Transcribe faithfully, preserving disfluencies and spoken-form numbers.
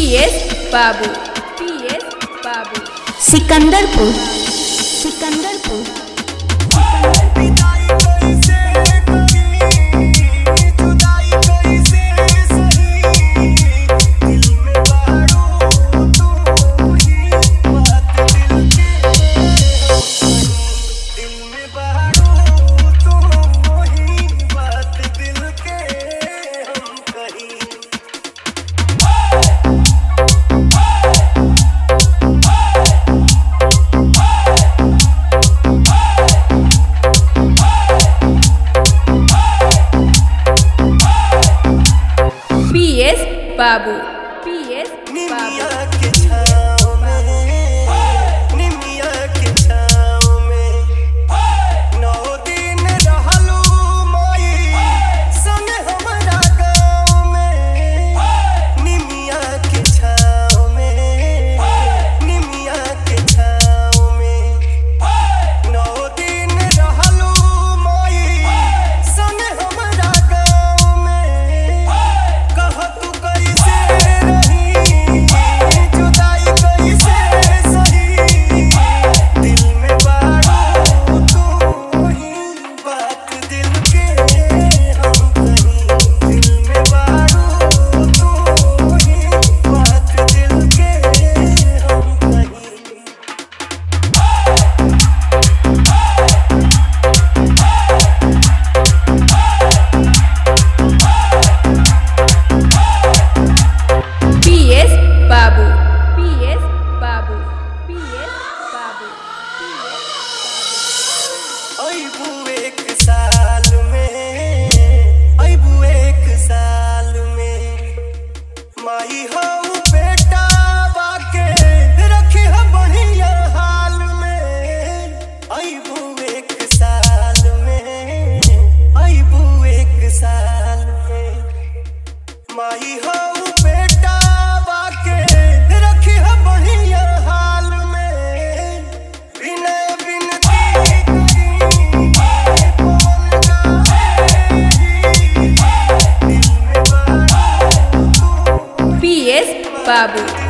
PS बाबू PS बाबू Sikandarpur Sikandarpur PS बाबू पीएस बाबू बाबू पीएस बाबू पीएस बाबू अबू एक साल में अबू एक साल में माई हम बेटा बाके रखी है बढ़िया हाल में। अबू एक साल में अबू एक साल में माई हम बेटा पीएस बाबू